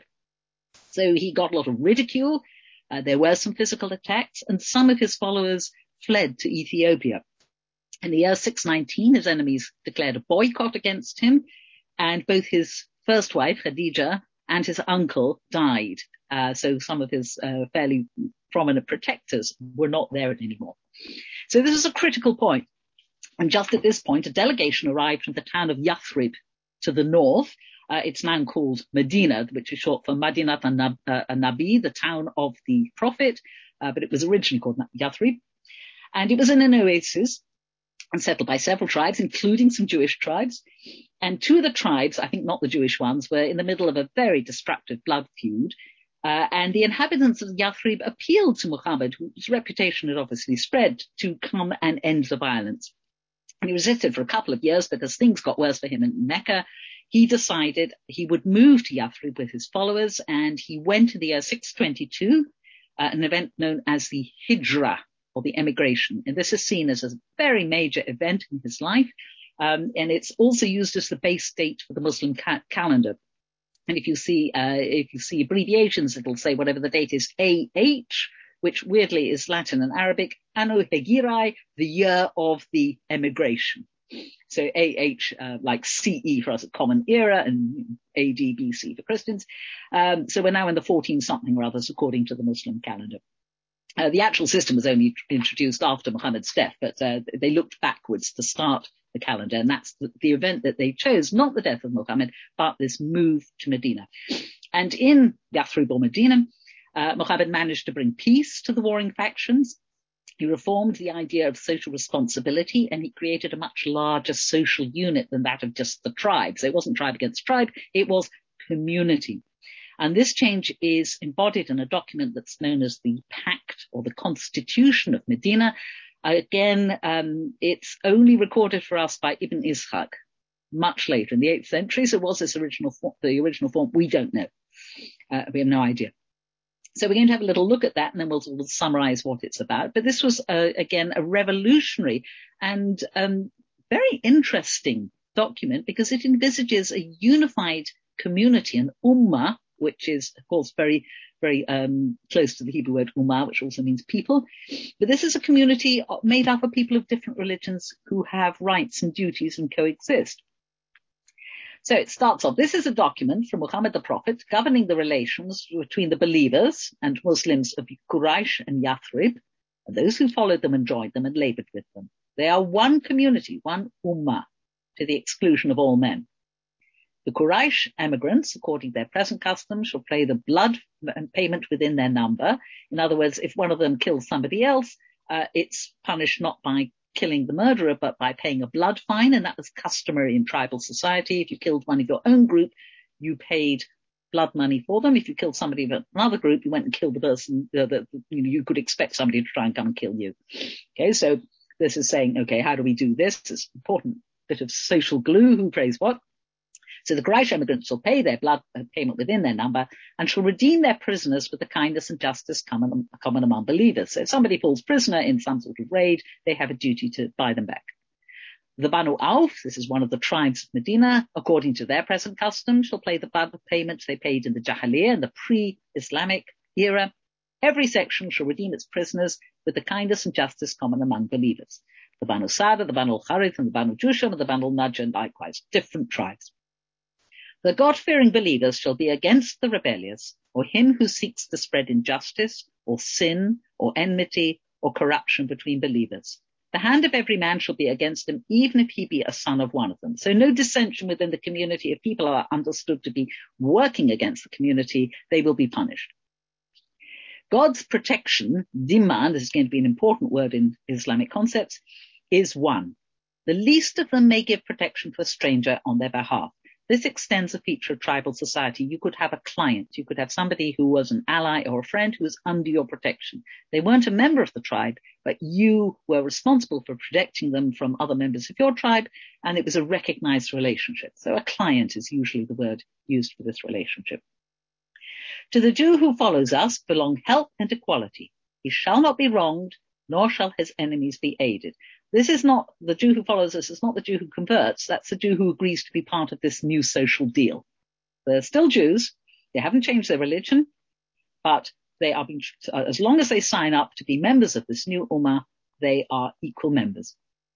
So he got a lot of ridicule. There were some physical attacks, and some of his followers fled to Ethiopia. In the year 619, his enemies declared a boycott against him, and both his first wife, Khadija, and his uncle died. So some of his fairly prominent protectors were not there anymore. So this is a critical point. And just at this point, a delegation arrived from the town of Yathrib to the north. It's now called Medina, which is short for Madinat an-Nabi, the town of the prophet, but it was originally called Yathrib. And it was in an oasis and settled by several tribes, including some Jewish tribes. And two of the tribes, I think not the Jewish ones, were in the middle of a very destructive blood feud. And the inhabitants of Yathrib appealed to Muhammad, whose reputation had obviously spread, to come and end the violence. And he resisted for a couple of years, but as things got worse for him in Mecca, he decided he would move to Yathrib with his followers, and he went in the year 622, an event known as the Hijrah, or the emigration. And this is seen as a very major event in his life. And it's also used as the base date for the Muslim calendar. And if you see abbreviations, it'll say whatever the date is, AH, which weirdly is Latin and Arabic, Anno Hegirai, the year of the emigration. So AH, like CE for us, a common era, and AD, BC for Christians. So we're now in the 14 something or others, according to the Muslim calendar. The actual system was only introduced after Muhammad's death, but they looked backwards to start the calendar, and that's the event that they chose, not the death of Muhammad, but this move to Medina. And in Yathrib or Medina, Muhammad managed to bring peace to the warring factions, He reformed the idea of social responsibility, and he created a much larger social unit than that of just the tribe. So it wasn't tribe against tribe, it was community. And this change is embodied in a document that's known as the Pact or the Constitution of Medina. Again, it's only recorded for us by Ibn Ishaq much later in the 8th century. So was this the original form? We don't know. We have no idea. So we're going to have a little look at that, and then we'll summarize what it's about. But this was, again, a revolutionary and very interesting document because it envisages a unified community, an ummah, which is, of course, very, very close to the Hebrew word ummah, which also means people. But this is a community made up of people of different religions who have rights and duties and coexist. So it starts off, this is a document from Muhammad the Prophet governing the relations between the believers and Muslims of Quraysh and Yathrib, and those who followed them and joined them and labored with them. They are one community, one ummah, to the exclusion of all men. The Quraysh emigrants, according to their present customs, shall pay the blood payment within their number. In other words, if one of them kills somebody else, it's punished not by killing the murderer, but by paying a blood fine, and that was customary in tribal society. If you killed one of your own group, you paid blood money for them. If you killed somebody of another group, you went and killed the person that you could expect somebody to try and come and kill you. Okay, so this is saying, okay, how do we do this? It's an important bit of social glue. Who pays what? So the Quraysh emigrants shall pay their blood payment within their number and shall redeem their prisoners with the kindness and justice common among believers. So if somebody falls prisoner in some sort of raid, they have a duty to buy them back. The Banu Auf, this is one of the tribes of Medina, according to their present custom, shall pay the blood payments they paid in the Jahiliyyah, in the pre-Islamic era. Every section shall redeem its prisoners with the kindness and justice common among believers. The Banu Sada, the Banu Al-Harith, and the Banu Jusham, and the Banu Najjar, likewise, different tribes. The God-fearing believers shall be against the rebellious, or him who seeks to spread injustice, or sin, or enmity, or corruption between believers. The hand of every man shall be against him, even if he be a son of one of them. So no dissension within the community. If people are understood to be working against the community, they will be punished. God's protection, dhimma, this is going to be an important word in Islamic concepts, is one. The least of them may give protection to a stranger on their behalf. This extends a feature of tribal society. You could have a client. You could have somebody who was an ally or a friend who was under your protection. They weren't a member of the tribe, but you were responsible for protecting them from other members of your tribe, and it was a recognized relationship. So a client is usually the word used for this relationship. To the Jew who follows us belong help and equality. He shall not be wronged, nor shall his enemies be aided. This is not the Jew who follows us. It's not the Jew who converts. That's the Jew who agrees to be part of this new social deal. They're still Jews. They haven't changed their religion, but they are being, as long as they sign up to be members of this new ummah, they are equal members.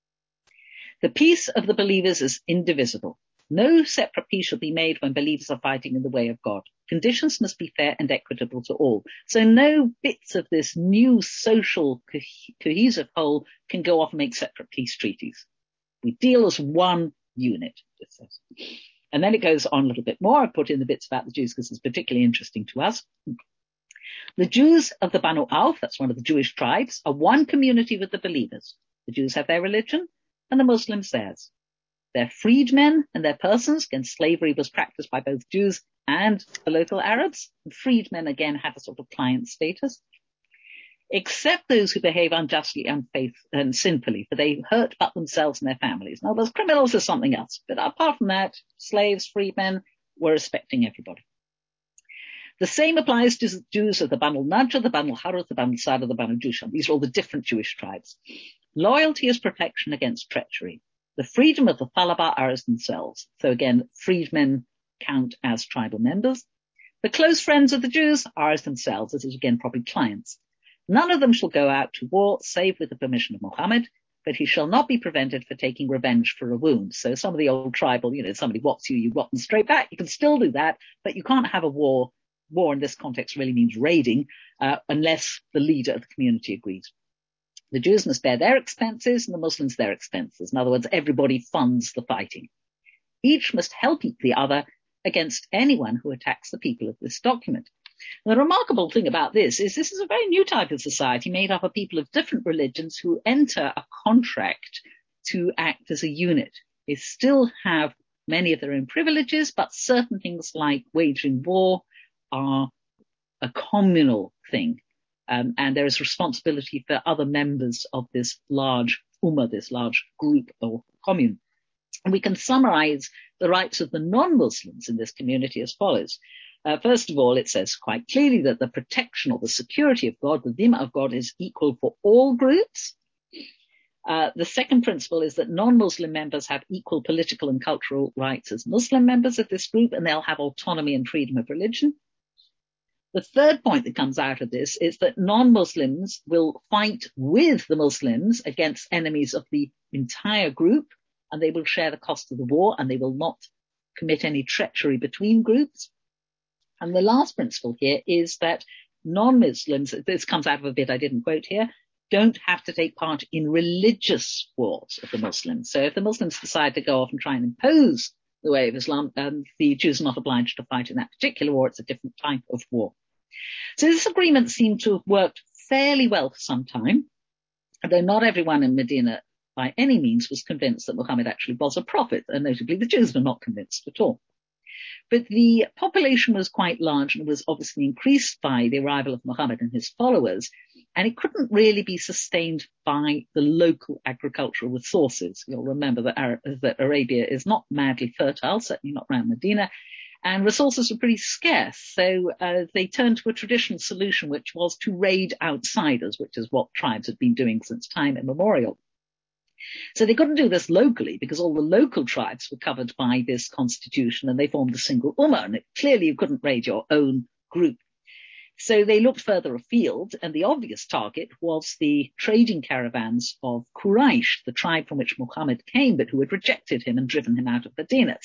The peace of the believers is indivisible. No separate peace shall be made when believers are fighting in the way of God. Conditions must be fair and equitable to all. So no bits of this new social cohesive whole can go off and make separate peace treaties. We deal as one unit, it says. And then it goes on a little bit more. I put in the bits about the Jews because it's particularly interesting to us. The Jews of the Banu Auf, that's one of the Jewish tribes, are one community with the believers. The Jews have their religion and the Muslims theirs. They're freedmen and their persons, against slavery was practiced by both Jews and the local Arabs. Freedmen, again, had a sort of client status. Except those who behave unjustly, and sinfully, for they hurt but themselves and their families. Now, those criminals are something else. But apart from that, slaves, freedmen, were respecting everybody. The same applies to the Jews of the Banu Najjar, the Banu Harith, the Banu Sada, the Banu Jusham. These are all the different Jewish tribes. Loyalty is protection against treachery. The freedom of the Talaba are as themselves. So again, freedmen count as tribal members. The close friends of the Jews are as themselves. This is again probably clients. None of them shall go out to war save with the permission of Muhammad, but he shall not be prevented for taking revenge for a wound. So some of the old tribal, somebody whops you, you whop them straight back. You can still do that, but you can't have a war. War in this context really means raiding, unless the leader of the community agrees. The Jews must bear their expenses and the Muslims their expenses. In other words, everybody funds the fighting. Each must help the other against anyone who attacks the people of this document. The remarkable thing about this is a very new type of society made up of people of different religions who enter a contract to act as a unit. They still have many of their own privileges, but certain things like waging war are a communal thing. And there is responsibility for other members of this large ummah, this large group or commune. And we can summarize the rights of the non-Muslims in this community as follows. First of all, it says quite clearly that the protection or the security of God, the dhimma of God, is equal for all groups. The second principle is that non-Muslim members have equal political and cultural rights as Muslim members of this group, and they'll have autonomy and freedom of religion. The third point that comes out of this is that non-Muslims will fight with the Muslims against enemies of the entire group, and they will share the cost of the war, and they will not commit any treachery between groups. And the last principle here is that non-Muslims, this comes out of a bit I didn't quote here, don't have to take part in religious wars of the Muslims. So if the Muslims decide to go off and try and impose the way of Islam, the Jews are not obliged to fight in that particular war. It's a different type of war. So this agreement seemed to have worked fairly well for some time, although not everyone in Medina by any means was convinced that Muhammad actually was a prophet, and notably the Jews were not convinced at all. But the population was quite large and was obviously increased by the arrival of Muhammad and his followers, and it couldn't really be sustained by the local agricultural resources. You'll remember that Arabia is not madly fertile, certainly not around Medina, and resources were pretty scarce. So they turned to a traditional solution, which was to raid outsiders, which is what tribes had been doing since time immemorial. So they couldn't do this locally because all the local tribes were covered by this constitution and they formed a single ummah, and clearly you couldn't raid your own group. So they looked further afield, and the obvious target was the trading caravans of Quraysh, the tribe from which Muhammad came, but who had rejected him and driven him out of Medina,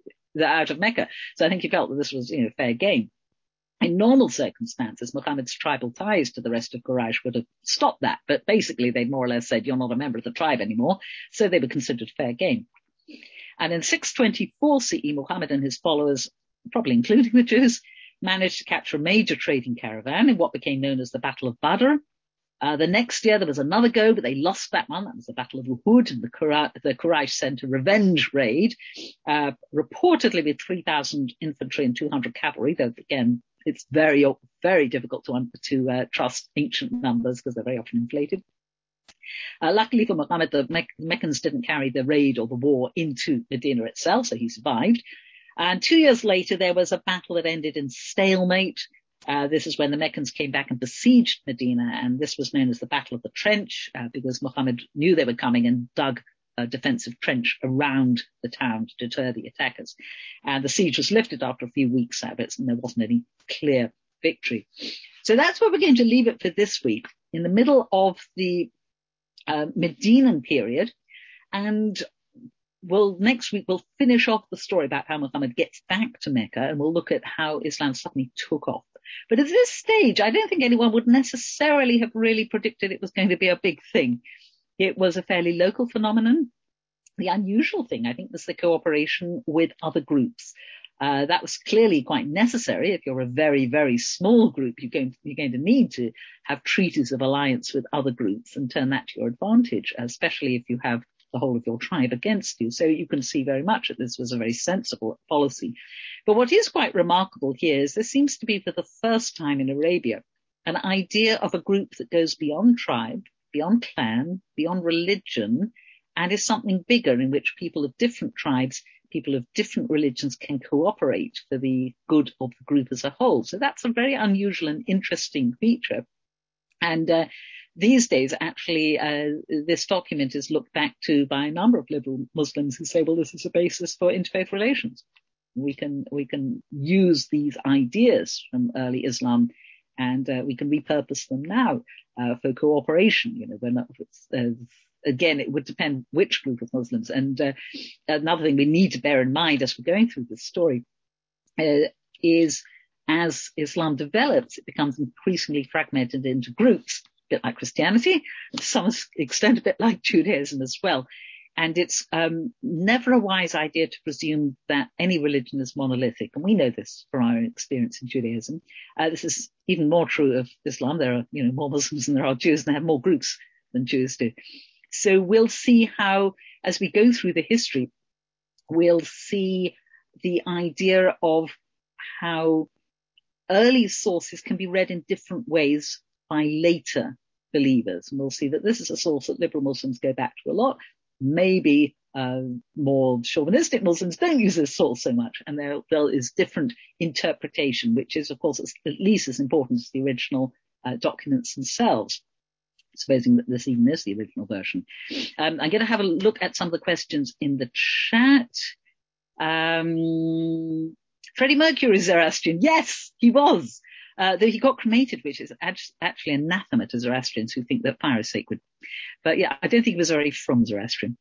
out of Mecca. So I think he felt that this was, fair game. In normal circumstances, Muhammad's tribal ties to the rest of Quraysh would have stopped that. But basically, they more or less said, you're not a member of the tribe anymore. So they were considered fair game. And in 624 CE, Muhammad and his followers, probably including the Jews, managed to capture a major trading caravan in what became known as the Battle of Badr. The next year, there was another go, but they lost that one. That was the Battle of Uhud, and the Quraysh sent a revenge raid, reportedly with 3,000 infantry and 200 cavalry, though, again, it's very, very difficult to trust ancient numbers because they're very often inflated. Luckily for Muhammad, the Meccans didn't carry the raid or the war into Medina itself, so he survived. And 2 years later, there was a battle that ended in stalemate. This is when the Meccans came back and besieged Medina, and this was known as the Battle of the Trench, because Muhammad knew they were coming and dug a defensive trench around the town to deter the attackers. And the siege was lifted after a few weeks of it, and there wasn't any clear victory. So that's where we're going to leave it for this week, in the middle of the Medinan period. And next week we'll finish off the story about how Muhammad gets back to Mecca, and we'll look at how Islam suddenly took off. But at this stage, I don't think anyone would necessarily have really predicted it was going to be a big thing. It was a fairly local phenomenon. The unusual thing, I think, was the cooperation with other groups. That was clearly quite necessary. If you're a very, very small group, you're going to need to have treaties of alliance with other groups and turn that to your advantage, especially if you have the whole of your tribe against you. So you can see very much that this was a very sensible policy. But what is quite remarkable here is there seems to be, for the first time in Arabia, an idea of a group that goes beyond tribe, beyond clan, beyond religion, and is something bigger in which people of different tribes, people of different religions can cooperate for the good of the group as a whole. So that's a very unusual and interesting feature. And these days, actually, this document is looked back to by a number of liberal Muslims who say, well, this is a basis for interfaith relations. We can use these ideas from early Islam and we can repurpose them now for cooperation. Again, it would depend which group of Muslims. And another thing we need to bear in mind as we're going through this story is as Islam develops, it becomes increasingly fragmented into groups, a bit like Christianity, and to some extent a bit like Judaism as well. And it's never a wise idea to presume that any religion is monolithic. And we know this from our experience in Judaism. This is even more true of Islam. There are, more Muslims than there are Jews, and they have more groups than Jews do. So we'll see how, as we go through the history, we'll see the idea of how early sources can be read in different ways by later believers. And we'll see that this is a source that liberal Muslims go back to a lot. Maybe more chauvinistic Muslims don't use this source so much, and there is different interpretation, which is, of course, at least as important as the original documents themselves, supposing that this even is the original version. I'm going to have a look at some of the questions in the chat. Freddie Mercury is Zoroastrian. Yes, he was. Though he got cremated, which is actually anathema to Zoroastrians who think that fire is sacred. But yeah, I don't think he was very from Zoroastrian.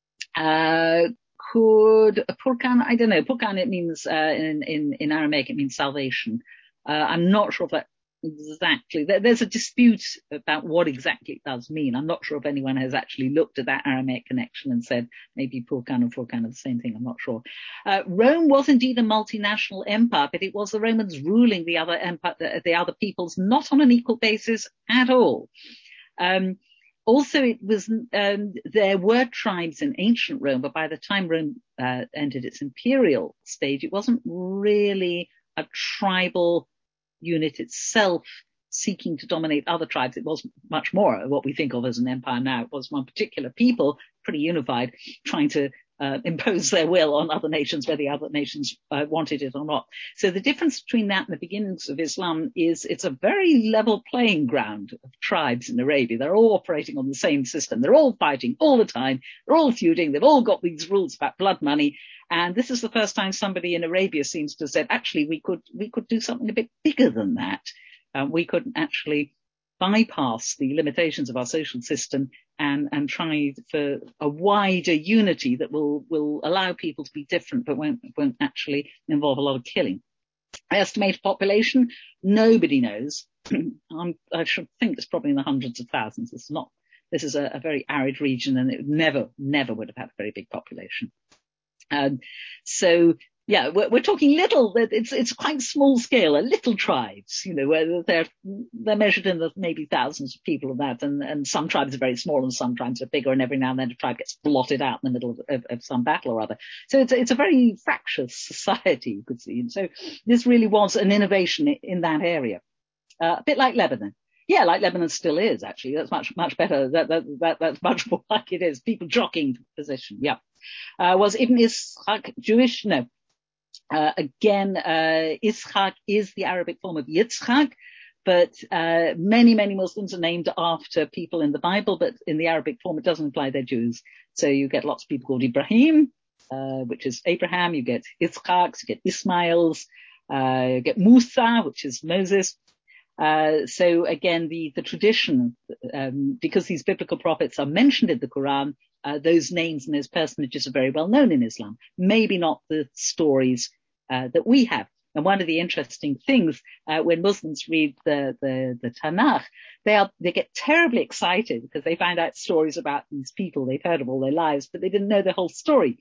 Could Purkan, I don't know, Purkan, it means, in Aramaic, it means salvation. I'm not sure if that exactly, there's a dispute about what exactly it does mean. I'm not sure if anyone has actually looked at that Aramaic connection and said maybe Purkan and Furkan are the same thing. I'm not sure. Rome was indeed a multinational empire, but it was the Romans ruling the other empire, the other peoples, not on an equal basis at all. Also, it was, there were tribes in ancient Rome, but by the time Rome entered its imperial stage, it wasn't really a tribal unit itself seeking to dominate other tribes. It was much more what we think of as an empire now. It was one particular people, pretty unified, trying to impose their will on other nations, whether the other nations wanted it or not. So the difference between that and the beginnings of Islam is it's a very level playing ground of tribes in Arabia. They're all operating on the same system. They're all fighting all the time. They're all feuding. They've all got these rules about blood money. And this is the first time somebody in Arabia seems to have said, actually, we could do something a bit bigger than that. We could actually bypass the limitations of our social system and try for a wider unity that will allow people to be different, but won't actually involve a lot of killing. Estimated population, nobody knows. I should think it's probably in the hundreds of thousands. This is a very arid region, and it never would have had a very big population. So yeah, we're talking little, it's quite small scale, little tribes, where they're measured in the maybe thousands of people of that, and some tribes are very small and some tribes are bigger, and every now and then a tribe gets blotted out in the middle of some battle or other. So it's a very fractious society, you could see. And so this really was an innovation in that area. A bit like Lebanon. Yeah, like Lebanon still is, actually. That's much better. That's much more like it is. People jockeying for position. Yeah. Was Ibn Ishaq Jewish? No. Again, Ishaq is the Arabic form of Yitzchak, but many Muslims are named after people in the Bible, but in the Arabic form, it doesn't imply they're Jews. So you get lots of people called Ibrahim, which is Abraham. You get Ishaqs, you get Ismails, you get Musa, which is Moses. So again, the tradition, because these biblical prophets are mentioned in the Quran, those names and those personages are very well known in Islam. Maybe not the stories that we have. And one of the interesting things when Muslims read the Tanakh, they get terribly excited because they find out stories about these people they've heard of all their lives, but they didn't know the whole story.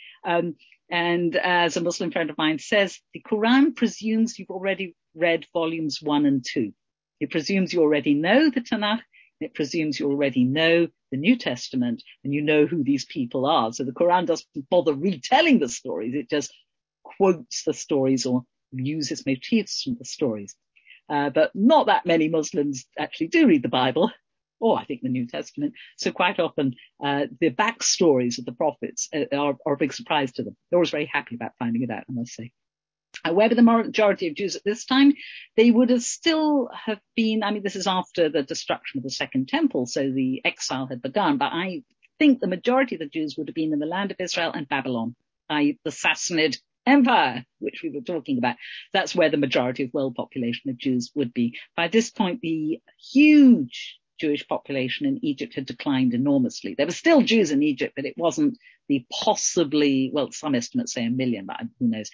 And as a Muslim friend of mine says, the Quran presumes you've already read volumes 1 and 2. It presumes you already know the Tanakh. It presumes you already know the New Testament and you know who these people are. So the Quran doesn't bother retelling the stories. It just quotes the stories or uses motifs from the stories. But not that many Muslims actually do read the Bible, or I think the New Testament. So quite often, the backstories of the prophets are a big surprise to them. They're always very happy about finding it out, I must say. Where were the majority of Jews at this time? They would have still have been, this is after the destruction of the Second Temple, so the exile had begun, but I think the majority of the Jews would have been in the land of Israel and Babylon, i.e. the Sassanid Empire, which we were talking about. That's where the majority of world population of Jews would be. By this point, the huge Jewish population in Egypt had declined enormously. There were still Jews in Egypt, but it wasn't the possibly, well, some estimates say 1 million, but who knows.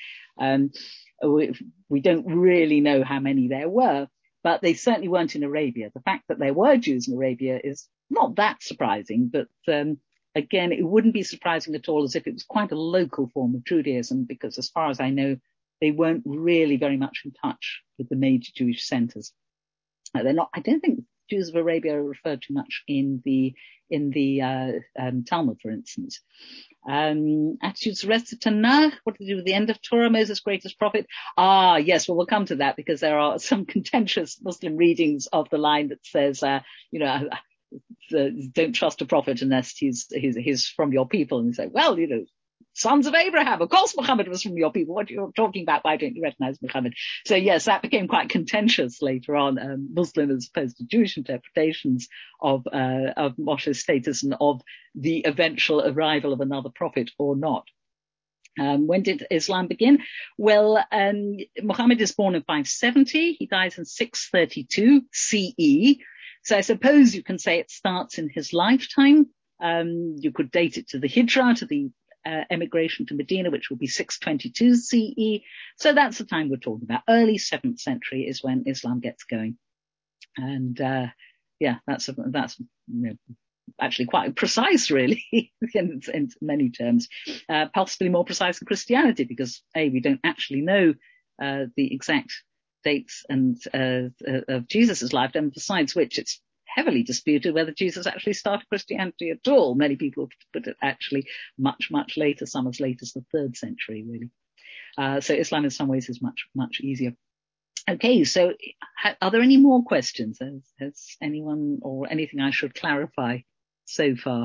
We don't really know how many there were, but they certainly weren't in Arabia. The fact that there were Jews in Arabia is not that surprising, but again, it wouldn't be surprising at all as if it was quite a local form of Judaism, because as far as I know, they weren't really very much in touch with the major Jewish centers. They're not, I don't think Jews of Arabia are referred to much in the Talmud, for instance. Attitudes, the rest of Tanakh, what to do with the end of Torah, Moses' greatest prophet? Yes, well, we'll come to that, because there are some contentious Muslim readings of the line that says, don't trust a prophet unless he's from your people. And you say, well, sons of Abraham, of course Muhammad was from your people. What are you talking about? Why don't you recognize Muhammad? So yes, that became quite contentious later on, Muslim as opposed to Jewish interpretations of Moshe's status and of the eventual arrival of another prophet or not. When did Islam begin? Well, Muhammad is born in 570. He dies in 632 CE. So I suppose you can say it starts in his lifetime. You could date it to the Hijrah, to the emigration to Medina, which will be 622 CE. So that's the time we're talking about. Early 7th century is when Islam gets going. And, that's actually quite precise, really, in many terms. Possibly more precise than Christianity, because we don't actually know, the exact dates and, of Jesus' lifetime, besides which it's heavily disputed whether Jesus actually started Christianity at all. Many people put it actually much, much later, some as late as the 3rd century, really. So Islam in some ways is much, much easier. Okay, so are there any more questions? Has anyone or anything I should clarify so far?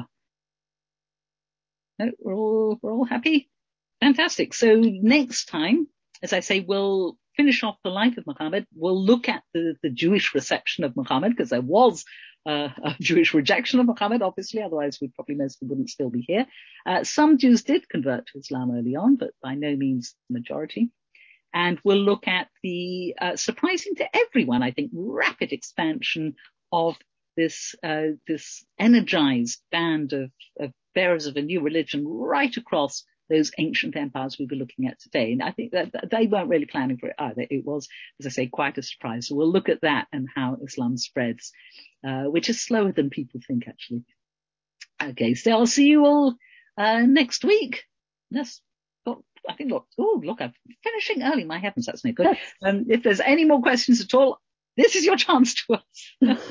No, we're all happy? Fantastic. So next time, as I say, we'll finish off the life of Muhammad. We'll look at the Jewish reception of Muhammad, because there was a Jewish rejection of Muhammad, obviously, otherwise most wouldn't still be here. Some Jews did convert to Islam early on, but by no means the majority. And we'll look at the surprising to everyone, I think, rapid expansion of this energized band of bearers of a new religion right across those ancient empires we were looking at today. And I think that they weren't really planning for it either. It was, as I say, quite a surprise. So we'll look at that and how Islam spreads, which is slower than people think, actually. Okay, so I'll see you all next week. Yes. Look, I'm finishing early. My heavens, that's no good. If there's any more questions at all, this is your chance to ask.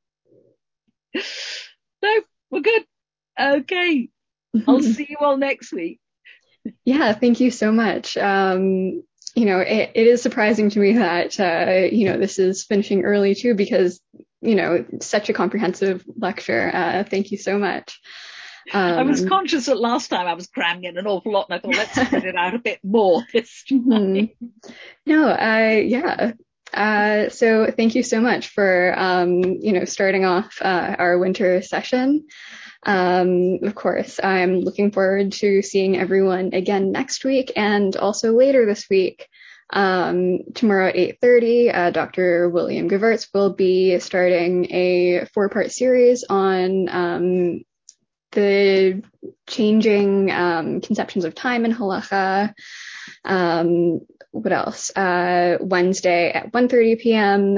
No, we're good. Okay. I'll see you all next week. Yeah, thank you so much. It is surprising to me that, this is finishing early too, because, such a comprehensive lecture. Thank you so much. I was conscious that last time I was cramming in an awful lot, and I thought, let's spread it out a bit more this time. So thank you so much for, starting off our winter session. Of course, I'm looking forward to seeing everyone again next week and also later this week. Tomorrow at 8:30, Dr. William Gewirtz will be starting a 4-part series on the changing conceptions of time in halacha. What else? Wednesday at 1:30 p.m.,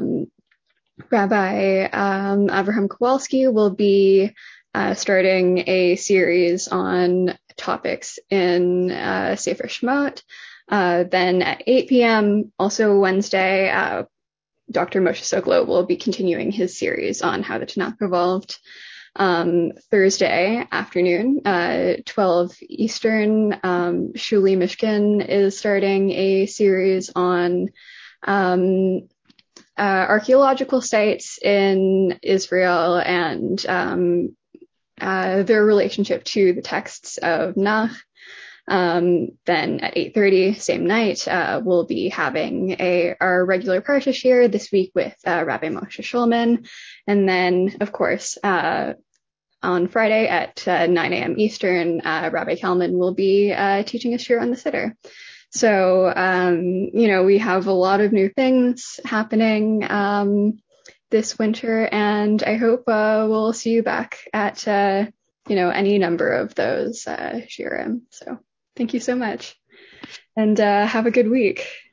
Rabbi Avraham Kowalski will be starting a series on topics in Sefer Shemot. Then at 8 p.m., also Wednesday, Dr. Moshe Sokolow will be continuing his series on how the Tanakh evolved. Thursday afternoon, 12 Eastern, Shuli Mishkin is starting a series on archaeological sites in Israel and their relationship to the texts of Nach. Then at 8:30, same night, we'll be having our regular Parsha share this week with Rabbi Moshe Shulman. And then, of course, on Friday at 9 a.m. Eastern, Rabbi Kalman will be teaching a shir on the Siddur. So, we have a lot of new things happening this winter, and I hope we'll see you back at, any number of those shiurim. So thank you so much, and have a good week.